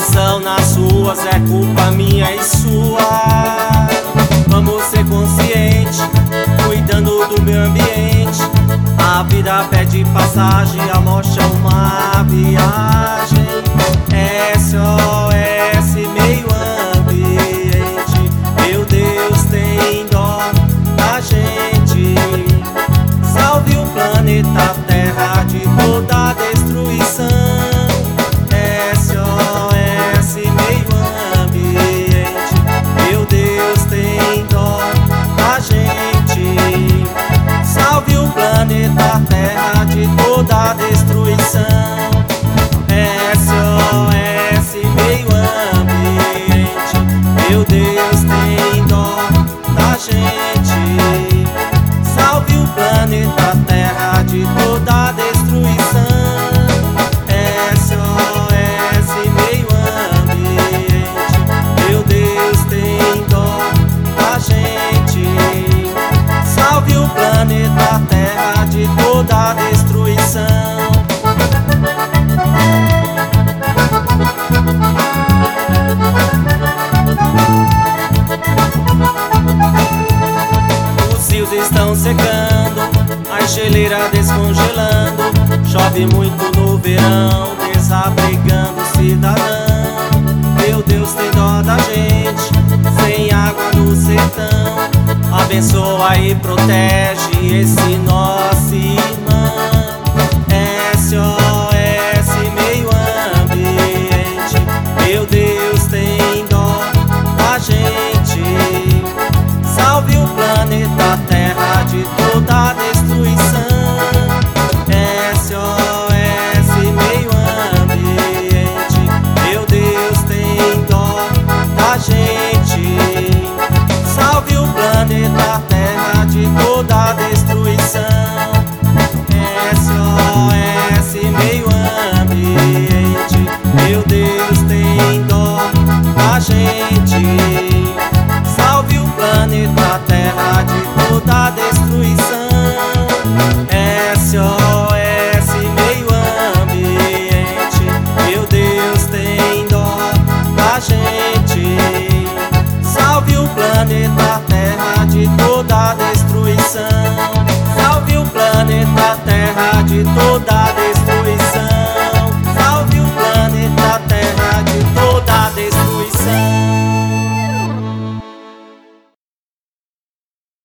Poluição nas ruas é culpa minha e sua. Vamos ser conscientes, cuidando do meio ambiente. A vida pede passagem, a morte é uma viagem. SOS meio ambiente, meu Deus tem dó da gente. Salve o planeta Terra de toda destruição. SOS meio ambiente, meu Deus tem dó da gente. Salve o planeta Terra de toda destruição. SOS meio ambiente, meu Deus tem dó da gente. Salve o planeta Terra de toda destruição. SOS meio ambiente, meu Deus tem dó da gente. Salve o planeta Terra de toda destruição. Os rios estão secando, a geleira descongelando. Chove muito no verão, desabrigando o cidadão. Meu Deus tem dó da gente, sem água no sertão. Abençoa e protege esse nosso irmão. SOS meio ambiente, meu Deus tem dó da gente. Salve o planeta Terra de toda destruição. SOS meio ambiente, meu Deus tem dó da gente. Salve o planeta Terra de toda destruição. SOS meio ambiente, meu Deus tem dó da gente. Salve o planeta Terra de toda destruição. SOS meio ambiente, meu Deus tem dó da gente. Salve o planeta Terra de toda destruição.